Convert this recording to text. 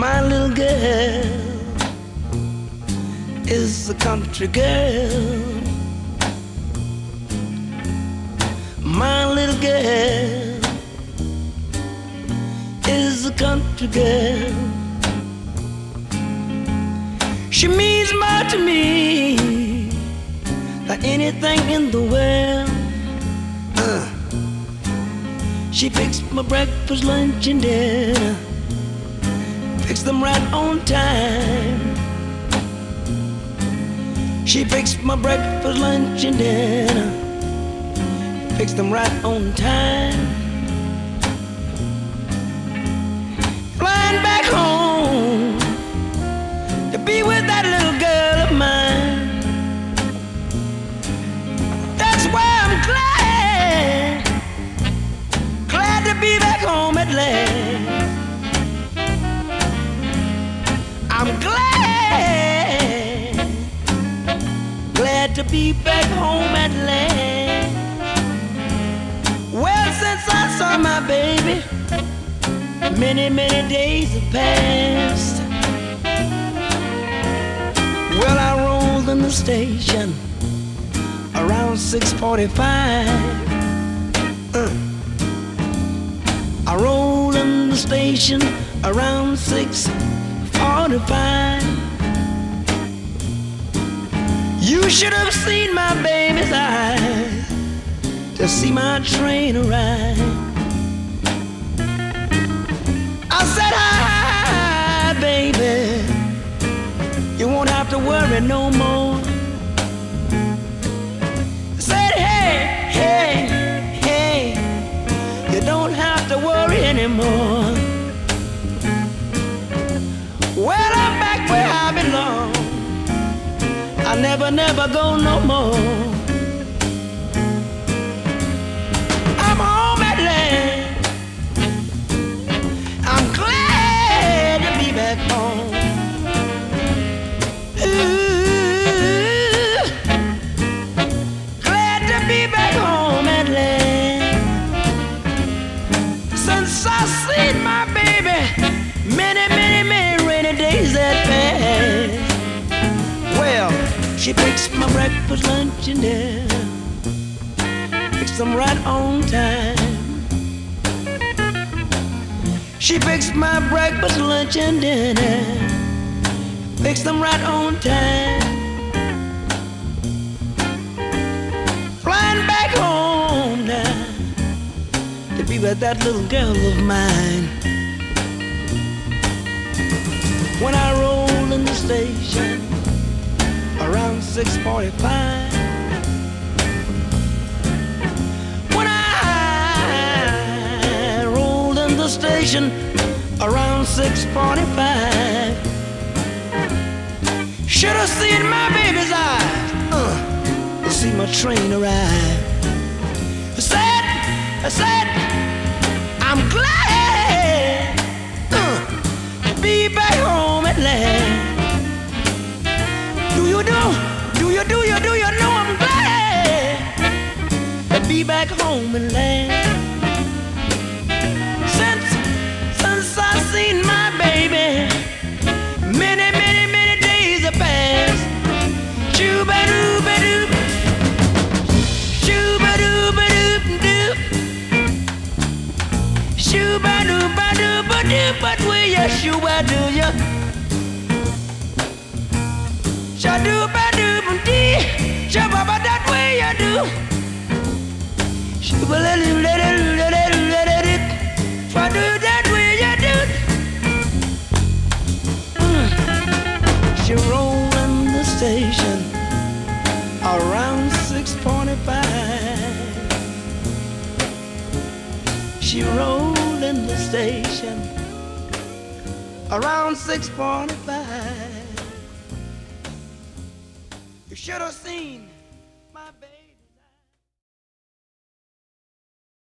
My little girl is a country girl. My little girl is a country girl. She means more to me than anything in the world. She fixed my breakfast, lunch, and dinner. Fixed them right on time. She fixed my breakfast, lunch, and dinner. Fixed them right on time. Flying back home to be with that little girl of mine. That's why I'm glad to be back home at last. I'm glad to be back home at last. Well, since I saw my baby, many days have passed. Well, I rolled in the station around 6:45. I rolled in the station around 6:45. You should have seen my baby's eyes to see my train arrive. I said, hi, baby, you won't have to worry no more. I said, hey, you don't have to worry anymore. Well, I'm back where I belong. I never go no more. I'm home at last. I'm glad to be back home. Ooh, glad to be back home at last. Since I seen my baby, many rainy days that passed. Well, she fixed my breakfast, lunch, and dinner. Fixed them right on time. She fixed my breakfast, lunch, and dinner. Fixed them right on time. Flying back home now to be with that little girl of mine. When I rolled in the station around 6:45. When I rolled in the station around 6:45. Should have seen my baby's eyes to see my train arrive. I said, I'm glad to be back home at last. Do you know I'm glad to be back home at last. Since I seen my baby, many days have passed. Shoo-ba-doo-ba-doo, shoo-ba-doo-ba-doo-doo, shoo-ba-doo-ba-doo-ba-doo, but will ya shoo-ba-doo ya? Sha-doo-ba-doo-ba-dee, sha-ba-ba, that way you do. Shoo-ba-la-doo-la-doo-la-doo-la-doo-la-doo, fa-doo, that way you do. She rolled in the station around 6:45. She rolled in the station around 6:45. You should have seen